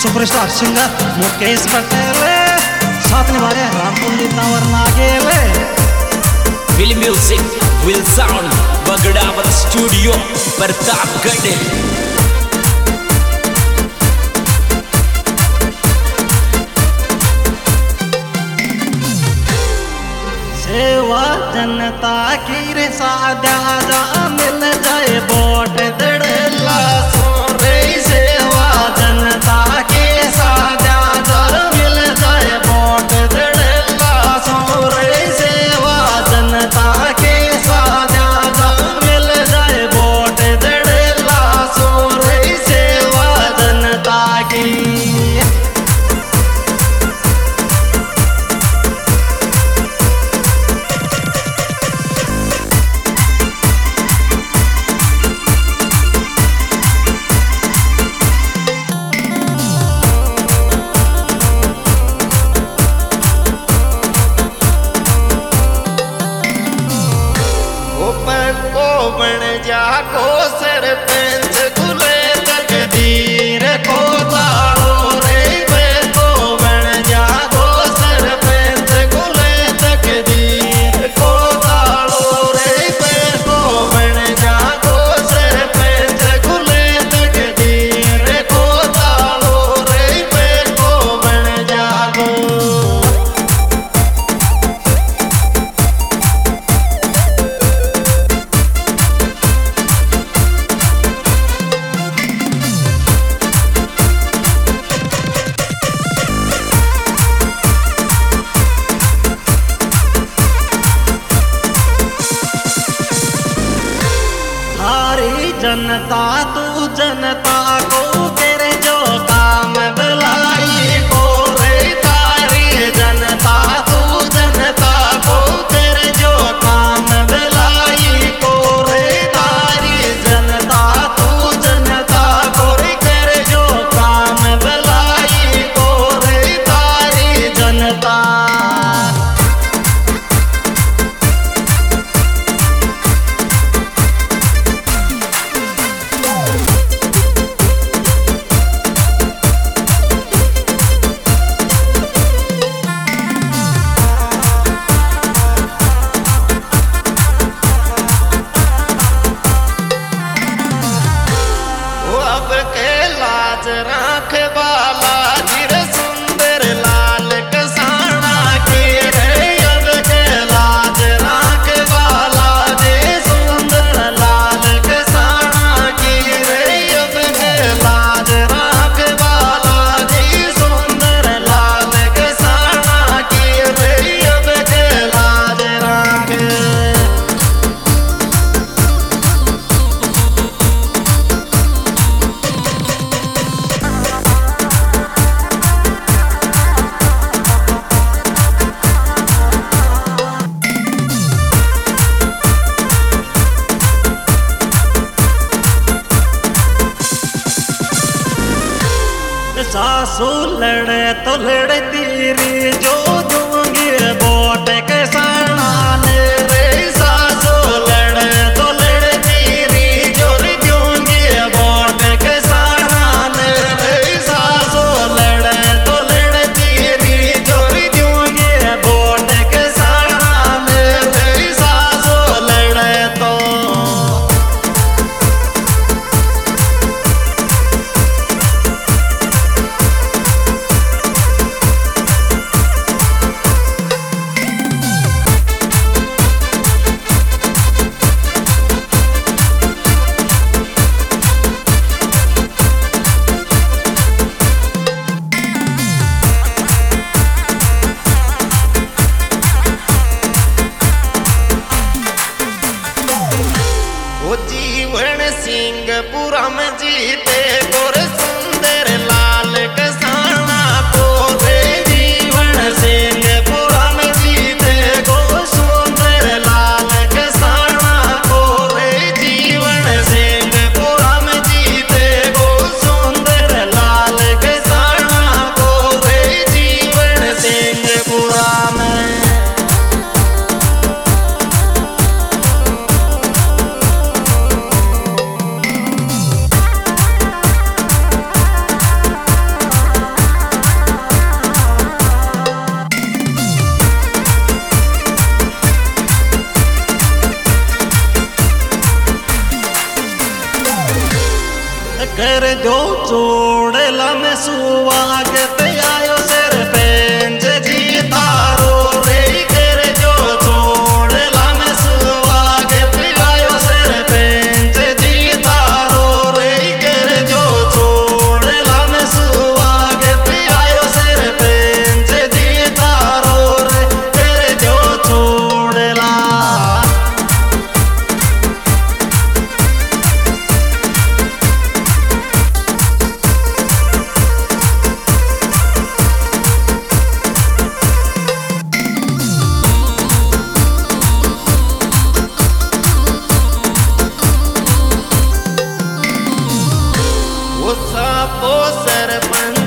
Superstar singer Mukesh Patel साथ निभा रहे राम पंडित और नागेल। विल म्यूजिक विल साउंड बगड़ावर स्टूडियो प्रतापगढ़। सेवा जनता की रे सादा जा मिल जाए वोट दड़ला सोरे। सेवा जनता के सादा जा मिल जाए वोट दड़ला सोरे। सेवा जनता के सादा जा मिल जाए वोट दड़ला सोरे। सेवा जनता की बन जाको सरपंच खुले तकदीर को ताड़ो रे। को बन जाको सरपंच खुले तकदीर को ताड़ो रे। को बन जाको सरपंच खुले तकदीर को ताड़ो रे। को बन जाको जनता तू जनता को तेरे जो काम भलाई को रे। तारी जनता तू जनता को तेरे जो काम भलाई को रे। तारी जनता तू जनता को रे तेरे जो काम भलाई को रे। तारी जनता राख बाला जिर सुंदर लाल कसाना के रे। अब के लाज राख बाला जे सुंदर लाल कसाना के रे। अब के लाज राख बाला जे सुंदर लाल कसाना के रे। अब के लाज राख सासू लड़े तो लड़ती री जो दूंगी वोट किसाना ने रे। सासू लड़े तो लड़ती री जो दूंगी वोट किसाना ने रे। सासू लड़े तो लड़ती री जो दूंगी वोट किसाना ने रे। सासू लड़े तो कर जो जोड़ला में सुवागत आयो सरपंच जी तारो रे कर जो जोड़ला में सुवागत आयो सरपंच जी तारो रे कर जो जोड़ला में सुवागत आयो सरपंच जी तारो रे कर जो जोड़ला वो सापो सरपंच